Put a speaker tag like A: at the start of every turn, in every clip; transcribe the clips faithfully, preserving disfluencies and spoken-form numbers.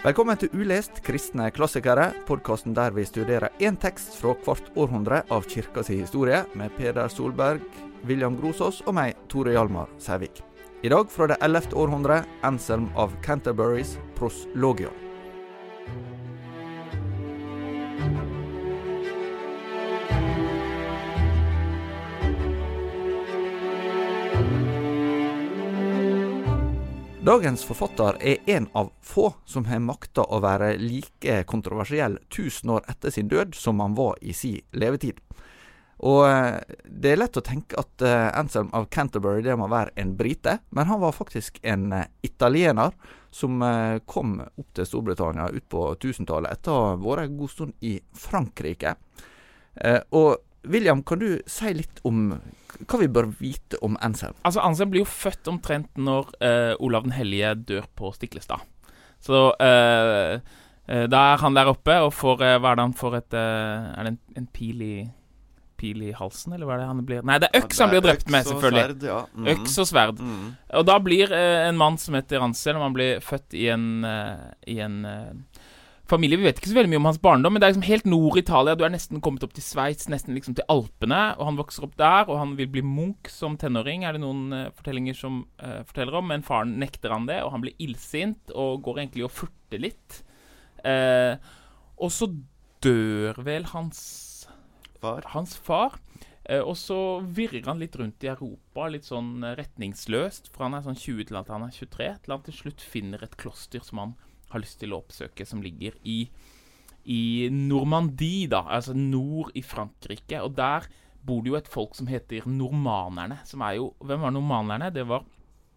A: Velkommen til Ulest kristne klassikere, podcasten der vi studerer en tekst fra hvert århundre av kirkas historie, med Peder Solberg, William Grosås og meg, Tore Hjalmar Sævik. I dag fra det ellevte århundre, Anselm av Canterburys Proslogion. Dagens forfatter er en av få som har makta å være like kontroversiell tusen år etter sin død som han var i sin levetid. Og det er lett å tenke at Anselm av Canterbury det må være en brite, men han var faktisk en italiener som kom opp til Storbritannia ut på tusentallet etter å ha vært en god stund i Frankrike. Og William, kan du si litt om hva vi bør vite om Anselm?
B: Altså, Anselm blir jo født omtrent når uh, Olav den Hellige dør på Stiklestad. Så uh, uh, da er han der oppe, og får, uh, hva er det han får et, uh, er det en, en pil i, pil i halsen, eller hva er det han blir? Nei, det er øks ja, det er han blir drept med, selvfølgelig. Sverd, ja. mm. Øks og sverd. Mm. Og da blir uh, en mann som heter Anselm, han blir født i en, uh, i en uh, familie. Vi vet ikke så veldig mye om hans barndom, men det er liksom helt nord i Italia. Du er nesten kommet opp til Sveits, nesten liksom til Alpene, og han vokser opp der, og han vil bli munk som tenåring, er det noen uh, fortellinger som uh, forteller om, men faren nekter han det, og han blir illsint, og går egentlig og furter litt. Uh, og så dør vel hans far, hans far uh, og så virrer han litt rundt i Europa, litt sånn uh, retningsløst, fra han er sånn tjue til at han er tjuetre, til han til slutt finner et kloster som han har lyst til å oppsøke, som ligger i, i Normandie, da, altså nord i Frankrike, og der bor det jo et folk som heter normanerne, som er jo, hvem var normanerne? Det var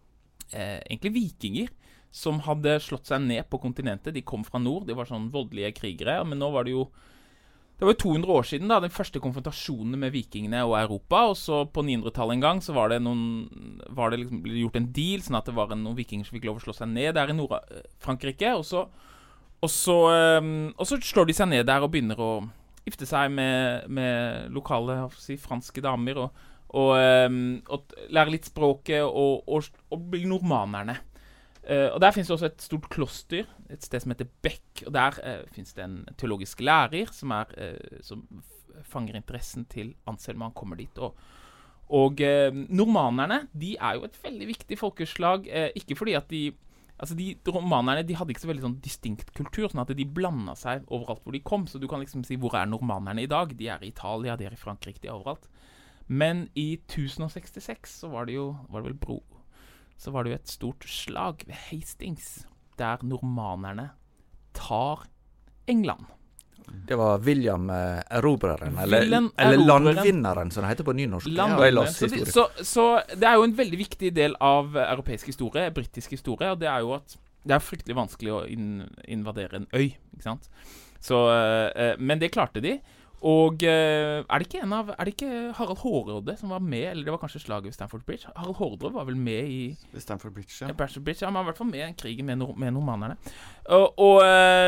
B: eh, egentlig vikinger, som hadde slått seg ned på kontinentet. De kom fra nord, de var sånn voldelige krigere, men nå var det jo, det var jo to hundre år siden da, den første konfrontasjonen med vikingene og Europa, og så på ni hundretallet en gang så var det noen, var det liksom gjort en deal, sånn at det var noen vikinger som fikk lov å slå seg ned der i Nord-Frankrike, og så, og, så, um, og så slår de seg ned der og begynner å gifte seg med, med lokale, si, franske damer, og, og, um, og lære litt språket, og, og, og bli normanerne. Uh, og der finnes det også et stort kloster, et sted som heter Beck, og der uh, finnes det en teologisk lærer som, er, uh, som fanger interessen til Anselm, og han kommer dit. Og, og uh, normanerne, de er jo et veldig viktig folkeslag, uh, ikke fordi at de, altså de romanerne, de hadde ikke så veldig sånn distinkt kultur, sånn at de blandet seg overalt hvor de kom, så du kan liksom si, hvor er normanerne i dag? De er i Italia, de er i Frankrike, de er overalt. Men i tusen og sekstiseks så var det jo, var det vel bro, så var det jo et stort slag ved Hastings, der normanerne tar England.
A: Det var William eh, Erobreren, eller, eller landvinneren, som det heter på nynorsk.
B: Landvinneren. Så, de, så, så det er jo en veldig viktig del av europeisk historie, britisk historie, og det er jo at det er fryktelig vanskelig å in, invadere en øy, ikke sant? Så, eh, men det klarte de. Og uh, er det ikke en av, er det ikke Harald Hårråde som var med, eller det var kanskje slaget ved Stamford Bridge? Harald Hårråde var vel med i
C: Stamford Bridge, ja.
B: Stamford Bridge, ja, han var i hvert fall med i en krig med, nor med normanerne. Og, og,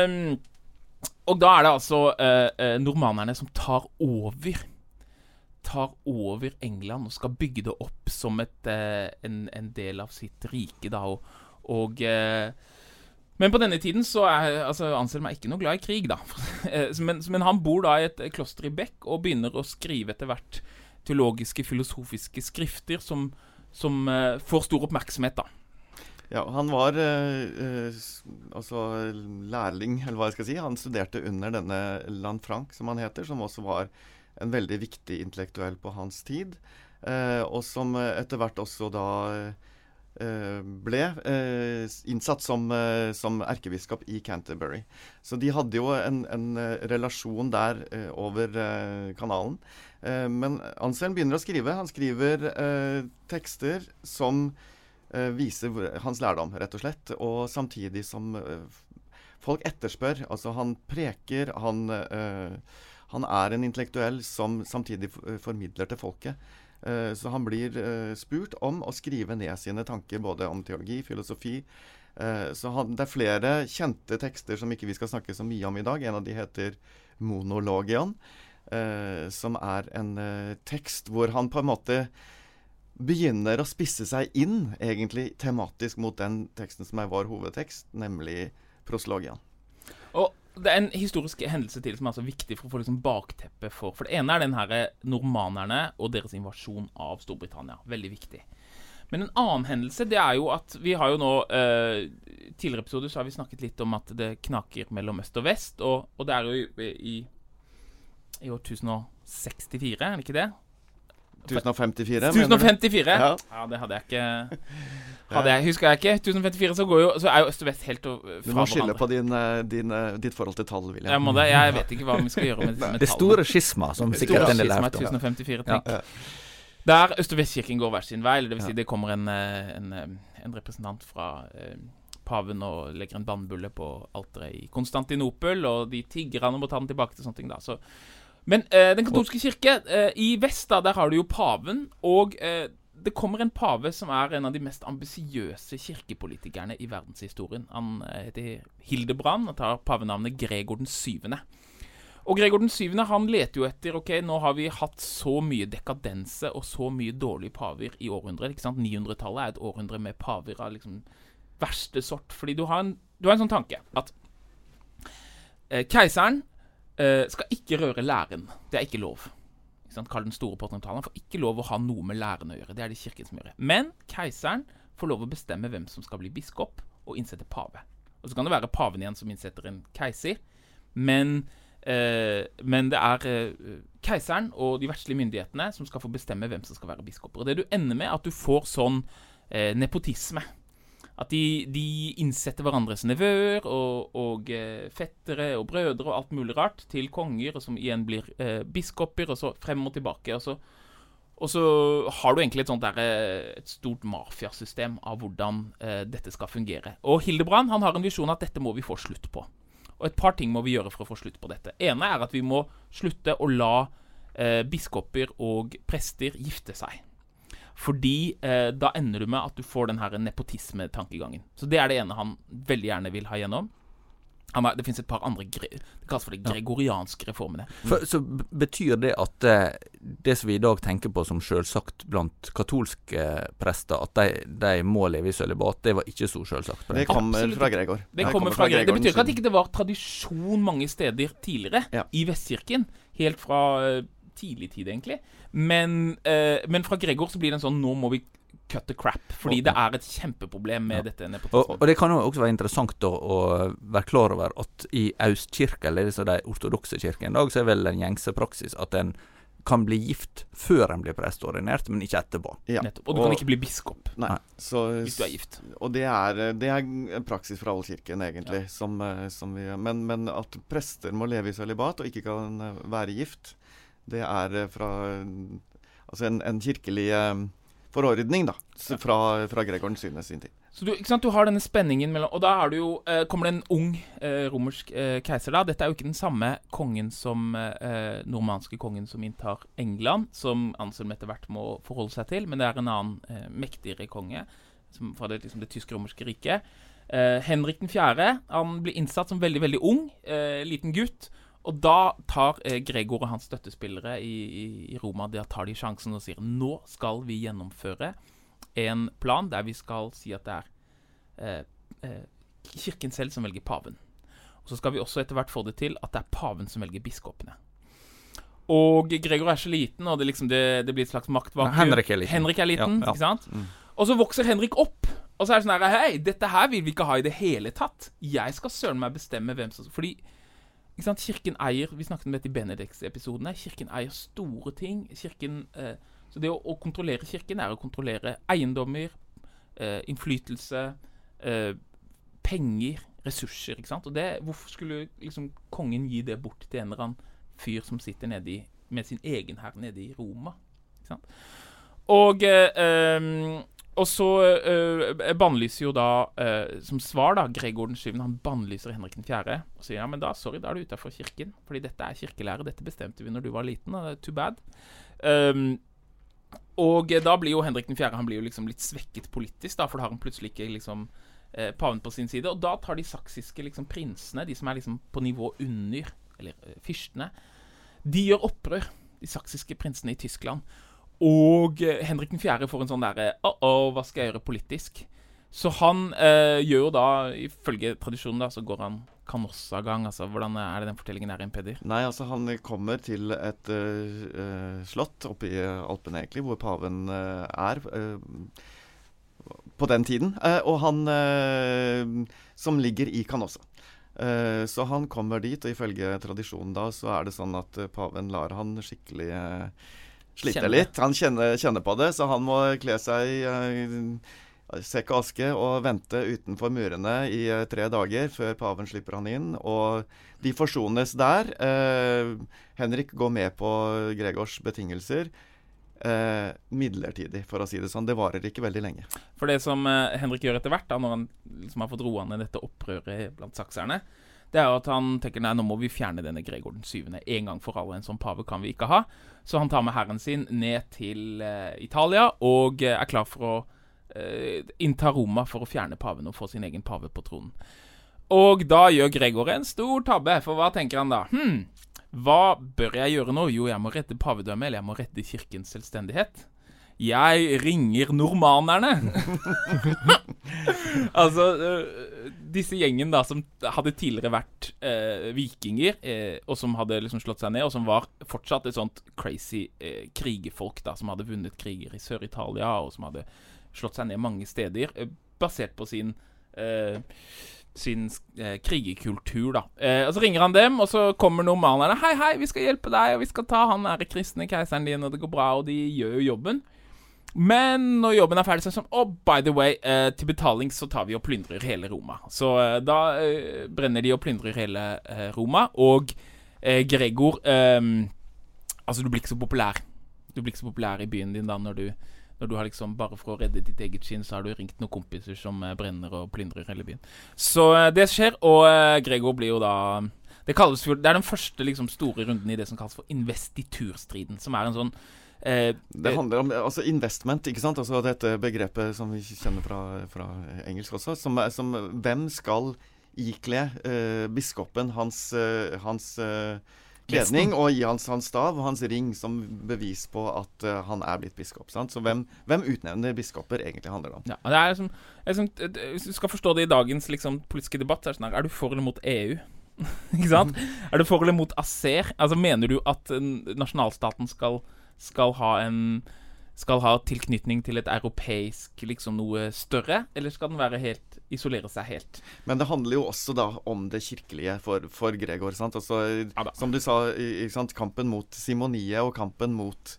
B: uh, og da er det altså uh, normanerne som tar over, tar over England og skal bygge det opp som et, uh, en, en del av sitt rike da, og, og uh, men på denne tiden så er altså, Anselm er ikke noe glad i krig da. men, men han bor da i et kloster i Beck og begynner å skrive etter hvert teologiske, filosofiske skrifter som, som uh, får stor oppmerksomhet da.
C: Ja, han var uh, uh, altså lærling, eller hva jeg skal si. Han studerte under denne Lanfranc, som han heter, som også var en veldig viktig intellektuell på hans tid, uh, og som etter hvert også da ble eh, innsatt som, eh, som erkebiskop i Canterbury. Så de hadde jo en, en relasjon der eh, over eh, kanalen. Eh, men Anselm begynner å skrive. Han skriver eh, tekster som eh, viser hans lærdom, rett og slett, og samtidig som eh, folk etterspør. Altså han preker, han, eh, han er en intellektuell som samtidig formidler til folket. Så han blir uh, spurt om å skrive ned sine tanker, både om teologi, filosofi. Uh, så han, det er flere kjente tekster som ikke vi skal snakke så mye om i dag. En av de heter Monologion, uh, som er en uh, tekst hvor han på en måte begynner å spisse seg inn, egentlig tematisk mot den teksten som er vår hovedtekst, nemlig Proslogion.
B: Og det er en historisk hendelse til som er så viktig for å få liksom bakteppe for. For det ene er den her normanerne og deres invasjon av Storbritannia. Veldig viktig. Men en annen hendelse, det er jo at vi har jo nå, eh, tidligere episoder så har vi snakket litt om at det knaker mellom øst og vest, og, og det er jo i, i, i år tusen og sekstifire, er det ikke det?
C: tusen og femtifire,
B: tusen og femtifire?
C: Ja.
B: Ja, det hadde jeg ikke... Hadde jeg, husker jeg ikke. tusen og femtifire så, går jo, så er jo øst og vest helt fra hverandre.
C: Du må skylde på din, din, ditt forhold til tall, William.
B: Jeg må det. Jeg vet ikke hva vi skal gjøre med, med
A: det store skisma som sikkert en del
B: er
A: lærte.
B: tusen og femtifire, tenk.
C: Ja, ja.
B: Der øst- og vestkirken går hver sin vei, det vil si det kommer en, en, en representant fra eh, paven og legger en bannbulle på alteret i Konstantinopel, og de tigger han og må ta den tilbake til sånne ting da. Så, men eh, den katolske kirke, eh, i vest da, der har du jo paven, og eh, det kommer en pave som er en av de mest ambisiøse kirkepolitikerne i verdenshistorien. Han eh, heter Hildebrand, og tar pavenavnet Gregor den syvende. Og Gregor den syvende, han leter jo etter, ok, nå har vi hatt så mye dekadense og så mye dårlige paver i århundret, ikke sant? ni hundre-tallet er et århundre med paver av liksom verste sort, fordi du har en, du har en sånn tanke, at eh, keiseren eh, skal ikke røre læren, det er ikke lov. Ikke sant? Karl den store på åttenhundretallet, han får ikke lov å ha noe med læren å gjøre, det er det kirken som gjør. Men keiseren får lov å bestemme hvem som skal bli biskop og innsette pave. Og så kan det være paven igjen som innsetter en keiser, men Eh, men det er eh, keiseren og de verdslige myndighetene som skal få bestemme hvem som skal være biskoper. Og det du ender med at du får sånn eh, nepotisme. At de, de innsetter hverandres nevøer og, og eh, fettere og brødre og alt mulig rart til konger, og som igjen blir eh, biskoper, og så frem og tilbake. Og så, og så har du egentlig et sånt der, et stort mafiasystem av hvordan eh, dette skal fungere. Og Hildebrand, han har en visjon at dette må vi få slutt på. Og et par ting må vi gjøre for å få slutt på dette. Ene er at vi må slutte å la eh, biskoper og prester gifte seg. Fordi eh, da ender du med at du får den her nepotisme-tankegangen. Så det er det ene han veldig gjerne vil ha gjennom. Han er, det finnes et par andre, det kalles for de gregorianske reformene.
A: For, så betyr det at eh, det som vi i dag tenker på som selvsagt blant katolske prester, at de, de må leve i sølibat, det var ikke så selvsagt.
C: Det kommer
B: Absolutt.
C: fra Gregor.
B: Det kommer fra Gregor. Det betyr ikke at ikke det var tradisjon mange steder tidligere
C: ja.
B: i Vestkirken, helt fra uh, tidlig tid egentlig. Men, uh, men fra Gregor så blir det en sånn, nå må vi cut the crap, fordi det er et kjempeproblem med ja. dette nepotismen.
A: Og, og det kan jo også være interessant å, å være klar over at i Østkirken, eller det de ortodokse kirken i dag, så er vel en gjengse praksis at en kan bli gift før en blir prestordinert, men ikke etterpå.
C: Ja.
B: Og du og, kan ikke bli biskop
C: nei, så,
B: hvis du er gift.
C: Og det er, det er en praksis fra all kirken egentlig, ja. som, som vi, men, men at prester må leve i sølibat og ikke kan være gift, det er fra altså en, en kirkelig forordning da, fra, fra Gregor den syvende sin tid.
B: Så du, ikke sant, du har denne spenningen mellom, og da er du jo, eh, kommer det en ung eh, romersk eh, keiser da. Dette er jo ikke den samme kongen som, eh, normanske kongen som inntar England, som Anselm etter hvert må forholde seg til, men det er en annen eh, mektigere konge, som, fra det, liksom, det tysk-romerske riket. Eh, Henrik den fjerde, han blir innsatt som veldig, veldig ung, eh, liten gutt, og da tar eh, Gregor og hans støttespillere i, i, i Roma, der tar de sjansen og sier, nå skal vi gjennomføre en plan der vi skal si at det er eh, eh, kirken selv som velger paven. Og så skal vi også etter hvert få det til at det er paven som velger biskopene. Og Gregor er så liten, og det, liksom, det, det blir et slags maktvakuum.
A: Henrik er liten.
B: Henrik er liten,
A: ja, ja.
B: ikke sant?
C: Mm.
B: Og så vokser Henrik opp, og så er det sånn her, hei, dette her vil vi ikke ha i det hele tatt. Jeg skal søren meg bestemme hvem som... Fordi ikke sant? Kirken eier, vi snakket om dette i Benedikts-episodene, kirken eier store ting. Kirken, eh, så det å, å kontrollere kirken er å kontrollere eiendommer, eh, innflytelse, eh, penger, ressurser, ikke sant? Og det, hvorfor skulle liksom kongen gi det bort til en eller annen fyr som sitter nede i, med sin egen her nede i Roma? Ikke sant? Og... Eh, Og så uh, bannlyser jo da, uh, som svar da, Gregor den syvende, han bannlyser Henrik den fjerde, og sier, ja, men da, sorry, da er du utenfor kirken, fordi dette er kirkelære, dette bestemte vi når du var liten, og det er too bad. Um, og da blir jo Henrik den fjerde, han blir jo liksom litt svekket politisk da, for da har han plutselig ikke liksom uh, paven på sin side, og da tar de saksiske liksom prinsene, de som er liksom på nivå under, eller uh, fyrstene, de gjør opprør, de saksiske prinsene i Tyskland. Og Henrik den fjerde får en sånn der, oh, oh, hva skal jeg gjøre politisk? Så han eh, gjør jo da, ifølge tradisjonen da, så går han Canossa-gang. Altså, hvordan er det den fortellingen er, en Peder?
C: Nei, altså han kommer til et uh, slott oppe i Alpene egentlig, hvor paven uh, er uh, på den tiden. Uh, og han uh, som ligger i Canossa. Uh, så han kommer dit, og ifølge tradisjonen da, så er det sånn at uh, paven lar han skikkelig uh, slite kjenne. litt. Han kjenner, kjenner på det, så han må kle seg uh, sekk og aske og vente utenfor murene i uh, tre dager før paven slipper han inn. Og de forsones der. Uh, Henrik går med på Gregors betingelser. Uh, midlertidig, for å si det sånn. Det varer ikke veldig lenge.
B: For det som uh, Henrik gjør etter hvert, da, når han liksom har fått roende dette opprøret blant sakserne, det er at han tenker, nei, nå må vi fjerne denne Gregor den syvende en gang for alle. En sånn pave kan vi ikke ha. Så han tar med herren sin ned til uh, Italia og uh, er klar for å Uh, innta Roma for å fjerne paven og få sin egen pave på tronen. Og da gjør Gregor en stor tabbe, for hva tenker han da? Hm, hva bør jeg gjøre nå? Jo, jeg må redde pavedømmet, eller jeg må redde kirkens selvstendighet. Jeg ringer normanerne. Altså, uh, disse gjengen da, som hadde tidligere vært uh, vikinger, uh, og som hadde liksom slått seg ned, og som var fortsatt et sånt crazy uh, krigerfolk da, som hadde vunnet kriger i Sør-Italia, og som hadde slått seg ned mange steder, basert på sin, eh, sin eh, krigerkultur, da. Eh, og så ringer han dem, og så kommer normalerne. Hei, hei, vi skal hjelpe deg, og vi skal ta han der kristne keiseren din, og det går bra, og de gjør jo jobben. Men når jobben er ferdig, så er det sånn, oh, by the way, eh, til betaling så tar vi og plyndrer hele Roma. Så eh, da eh, brenner de og plyndrer hele eh, Roma, og eh, Gregor, eh, altså du blir ikke så populær. Du blir ikke så populær i byen din da, når du Når du har liksom, bare for å redde ditt eget skinn, så har du ringt noen kompiser som eh, brenner og plyndrer hele byen. Så eh, det skjer, og eh, Gregor blir jo da... Det, kalles for, det er den første liksom, store runden i det som kalles for investiturstriden, som er en sånn... Eh,
C: det handler om altså investment, ikke sant? Altså dette begrepet som vi kjenner fra, fra engelsk også, som, som hvem skal ikle eh, biskopen hans... Eh, hans eh, kledning, og gi hans, hans stav og hans ring som bevis på at uh, han er blitt biskop. Sant? Så hvem, hvem utnevner biskoper egentlig handler det om?
B: Ja, det er som, som, hvis du skal forstå det i dagens liksom, politiske debatt, så er det sånn her, er du for eller mot E U? Ikke sant? Er du for eller mot A C E R? Altså, mener du at uh, nasjonalstaten skal, skal ha en skal ha tilknytning til et europeisk liksom noe større, eller skal den være helt, isolere seg helt? Men
C: det handler jo også da om det kirkelige for, for Gregor, sant? Altså, ja, som du sa, ikke sant? Kampen mot simoniet og kampen mot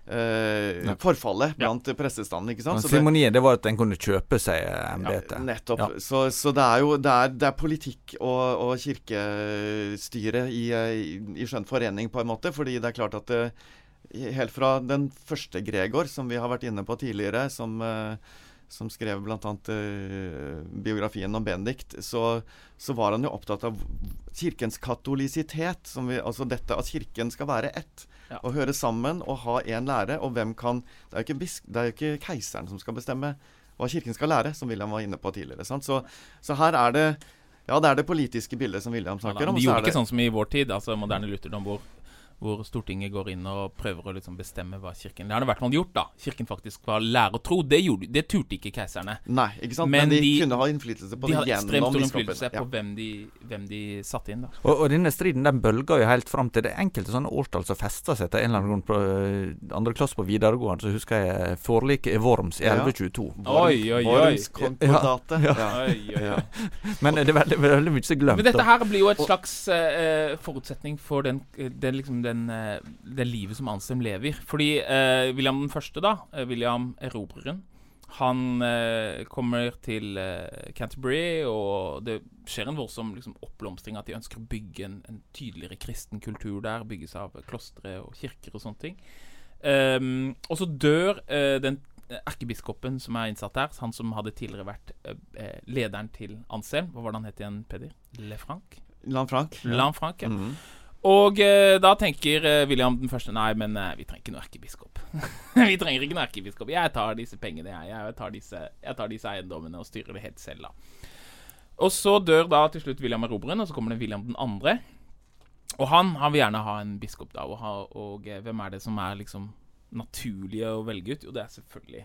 C: eh, ja. forfallet blant ja. prestestanden, ikke sant? Så
A: simoniet, det var at en kunne kjøpe seg embetet.
C: Ja, nettopp. Ja. Så, så det er jo det er, det er politikk og, og kirkestyre i, i, i skjønn forening på en måte, fordi det er klart at det, helt fra den første Gregor, som vi har vært inne på tidligere, som, uh, som skrev blant annet uh, biografien om Benedikt, så, så var han jo opptatt av kirkens katolisitet, som vi, altså dette at kirken skal være ett, ja. og høre sammen og ha en lære, og hvem kan, det er jo ikke, bisk, det er jo ikke keiseren som skal bestemme hva kirken skal lære, som William var inne på tidligere, sant? Så, så her er det, ja, det er det politiske bildet som William snakker
B: ja,
C: om.
B: De gjorde
C: ikke
B: sånn som i vår tid, altså moderne lutherdom, hvor hvor Stortinget går inn og prøver å liksom bestemme hva kirken... Det har det vært man gjort da. Kirken faktisk var lære og tro. Det, gjorde, det turte ikke keiserne.
C: Nei, ikke sant? Men, Men de, de kunne ha innflytelse på
B: de
C: det gjennom biskopen.
B: De hadde ekstremt stor innflytelse på ja. hvem, de, hvem de satte inn da.
A: Og, og denne striden, den bølger jo helt frem til det enkelte sånne årstall som fester seg til en eller annen grunn på andre klasse på videregående, så husker jeg forliket i Worms i elleve tjueto.
B: Ja. Oi, oi, oi.
C: Worms konkordate. Ja. Ja.
B: Oi, oi, oi.
A: Men det er veldig, veldig mye glemt.
B: Men dette her blir jo et slags uh, forutsetning for den, den liksom den... Uh, det livet som Anselm lever. Fordi eh, William den første da, eh, William Erobreren, han eh, kommer til eh, Canterbury, og det skjer en voldsom liksom, oppblomstring at de ønsker å bygge en, en tydeligere kristen kultur der, bygges av klostre og kirker og sånne ting. Um, og så dør eh, den erkebiskopen som er innsatt der, han som hadde tidligere vært eh, lederen til Anselm. Hva var det han het igjen, Peder? Lanfranc?
C: Lanfranc, ja.
B: Lanfranc, ja.
C: Mm-hmm.
B: Og eh, da tenker eh, William den første, nei, men eh, vi trenger ikke noe erkebiskop. vi trenger ikke noe erkebiskop. Jeg tar disse pengene, jeg. Jeg tar disse, jeg tar disse eiendommene og styrer det helt selv, da. Og så dør da til slutt William Erobreren, og så kommer det William den andre. Og han, han vil gjerne ha en biskop da, og, ha, og eh, hvem er det som er liksom naturlig å velge ut? Jo, det er selvfølgelig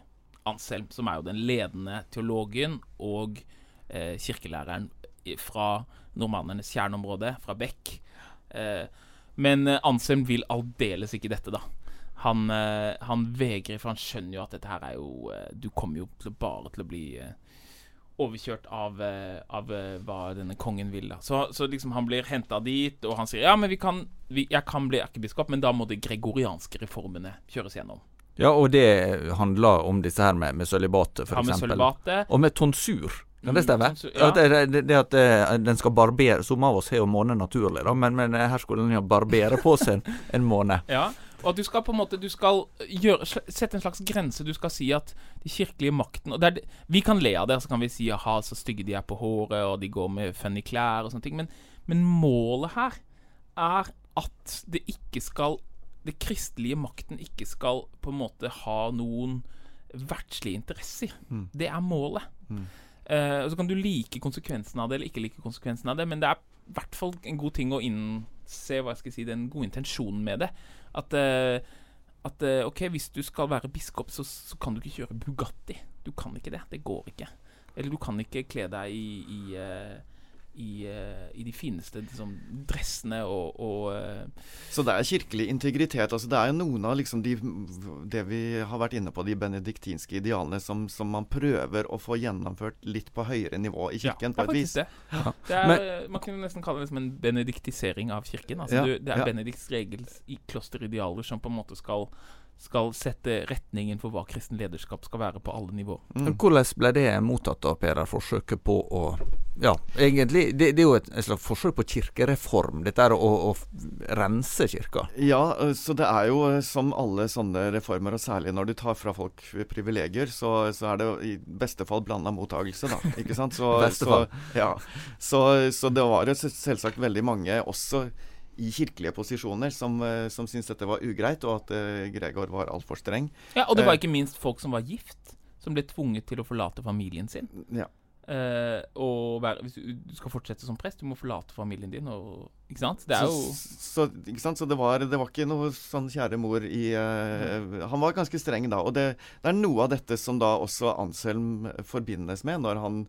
B: Anselm, som er jo den ledende teologen og eh, kirkelæreren fra normannernes kjerneområde, fra Beck. Eh, men Anselm vil aldeles ikke dette da. Han, eh, han vegrer, for han skjønner jo at dette her er jo eh, du kommer jo til, bare til å bli eh, overkjørt av, eh, av eh, hva denne kongen vil da. Så, så liksom han blir hentet dit, og han sier, ja, men vi kan, vi, jeg kan bli erkebiskop, men da må de gregorianske reformene kjøres gjennom.
A: Ja, og det handler om disse her med, med sølibatet, for
B: ja, med
A: eksempel.
B: Sølibatet.
A: Og med tonsur. Kan det stemme?
B: Mm, ja.
A: det, det, det at det, den skal barbere, som av oss har jo måned naturlig, da, men, men her skulle den jo barbere på seg en, en måned.
B: Ja, og at du skal på en måte, du skal gjøre, sette en slags grense, du skal si at de kirkelige makten, og det er, vi kan le av det, så kan vi si, aha, så stygge de er på håret, og de går med funny klær og sånne ting, men, men målet her er at det ikke skal, det kristelige makten ikke skal på en måte ha noen verdslige interesser. Mm. Det er målet. Mm. Uh, og så kan du like konsekvensen av det eller ikke like konsekvensen av det, men det er i hvert fall en god ting å innse hva jeg skal si, den gode intensjonen med det, at, uh, at uh, ok, hvis du skal være biskop så, så kan du ikke kjøre Bugatti, du kan ikke det, det går ikke, eller du kan ikke kle deg i i, uh, i, uh, i de fineste liksom, dressene og, og uh,
C: så det er kirkelig integritet, altså det er jo noen av liksom de, det vi har vært inne på, de benediktinske idealene som, som man prøver å få gjennomført litt på høyere nivå i kirken,
B: ja,
C: på et vis.
B: Det. Ja. Det er, Men, man kunne nesten kalle det liksom en benediktisering av kirken, altså ja, du, det er ja. Benedikts regels i klosteridealer som på en måte skal skal sette retningen for hva kristen lederskap skal være på alle nivåer.
A: Mm. Hvordan ble det mottatt av Peder, forsøket på å ja, egentlig, det, det er jo et, et slags forsøk på kirkereform, dette er å, å, å rense kirka.
C: Ja, så det er jo som alle sånne reformer, og særlig når du tar fra folk privilegier, så, så er det jo i beste fall blandet mottagelse da, ikke sant? Så,
A: beste fall.
C: Så, ja, så, så det var jo selvsagt veldig mange, også i kirkelige posisjoner, som, som syntes dette var ugreit, og at uh, Gregor var alt for streng.
B: Ja, og det var ikke minst folk som var gift, som ble tvunget til å forlate familien sin.
C: Ja.
B: Uh, og være, hvis du, du skal fortsette som prest, du må forlate familien din, og, ikke sant? Det er jo...
C: Så, så, ikke sant? Så det var, det var ikke noe sånn kjære mor i... Uh, han var ganske streng da, og det, det er noe av dette som da også Anselm forbindes med, når han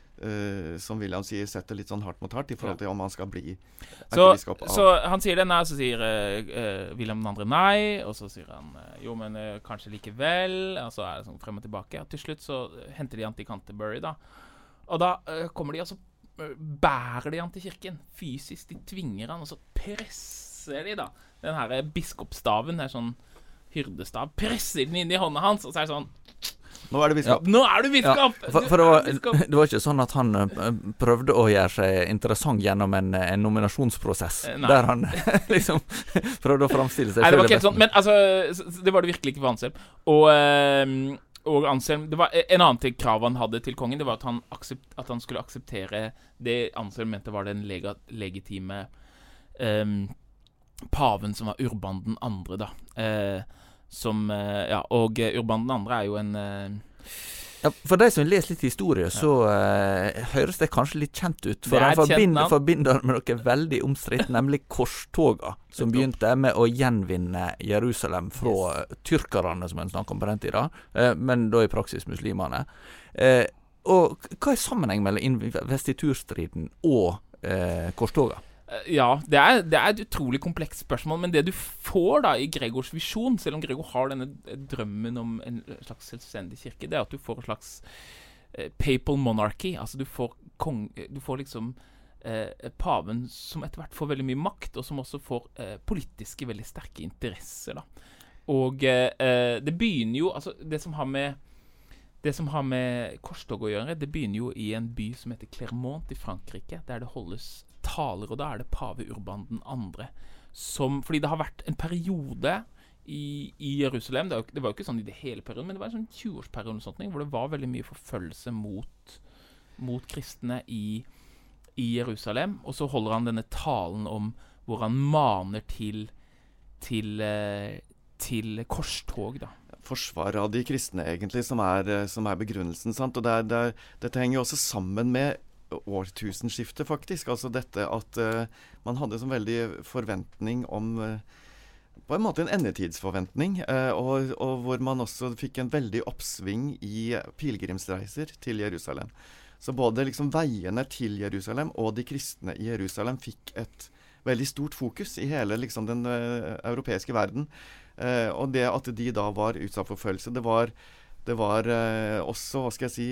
C: Uh, som William sier, setter litt sånn hardt mot hardt i forhold til om han skal bli erkebiskop av.
B: Så han sier det, nei, så sier uh, uh, William den andre nei, og så sier han uh, jo, men uh, kanskje likevel, og så er det sånn frem og tilbake, og til slutt så henter de han til Canterbury da, og da uh, kommer de, og så uh, bærer de han til kirken, fysisk, de tvinger han, og så presser de da, den her biskopstaven, det er sånn hyrdestav, presser den inn i hånda hans, og så er det sånn,
C: nå er du biskop.
B: Ja. Nå er du biskop!
A: Ja, for, for det, var, biskop. Det var ikke sånn at han uh, prøvde å gjøre seg interessant gjennom en, en nominasjonsprosess, Nei. der han liksom prøvde å framstille seg.
B: Nei, det var ikke helt sånn, men altså, det var det virkelig ikke for Anselm. Og, uh, og Anselm, det var en annen til krav han hadde til kongen, det var at han, aksept, at han skulle akseptere det Anselm mente var den lega, legitime um, paven som var Urban den andre da. Uh, Som, ja, og Urban den andre er jo en uh...
A: ja, for de som leser litt historie, så uh, høres det kanskje litt kjent ut. For han forbinder, forbinder med noe veldig omstridt, nemlig korstoga, som begynte med å gjenvinne Jerusalem fra yes. tyrkerne, som en snakker om på den tida, uh, men da i praksis muslimene. Uh, og hva er sammenheng mellom investiturstriden og uh, korstoga?
B: Ja, det er, det er et utrolig komplekst spørsmål, men det du får da i Gregors visjon, selv om Gregor har denne drømmen om en slags selvstendig kirke, det er at du får en slags eh, papal monarchy, altså du får, kong, du får liksom eh, paven som etter hvert får veldig mye makt, og som også får eh, politiske veldig sterke interesser da. Og eh, det begynner jo, altså det som har med Det som har med korstog å gjøre, det begynner jo i en by som heter Clermont i Frankrike, der det holdes taler, og da er det pave Urban den andre. Som, fordi det har vært en periode i, i Jerusalem, det var, jo, det var jo ikke sånn i det hele perioden, men det var en sånn tjue-årsperiode og sånt, hvor det var veldig mye forfølgelse mot, mot kristne i, i Jerusalem, og så holder han denne talen om hvor han maner til, til, til korstog da.
C: Forsvaret av de kristne egentlig, som er, som er begrunnelsen, sant? Og det er, det er, dette henger jo også sammen med årtusenskiftet faktisk, altså dette at uh, man hadde en sånn veldig forventning om uh, på en måte en endetidsforventning, eh, og, og hvor man også fikk en veldig oppsving i pilgrimsreiser til Jerusalem. Så både liksom veiene til Jerusalem og de kristne i Jerusalem fikk et veldig stort fokus i hele liksom, den uh, europeiske verden. Uh, og det at de da var utsatt for forfølgelse, det var, det var uh, også, hva skal jeg si,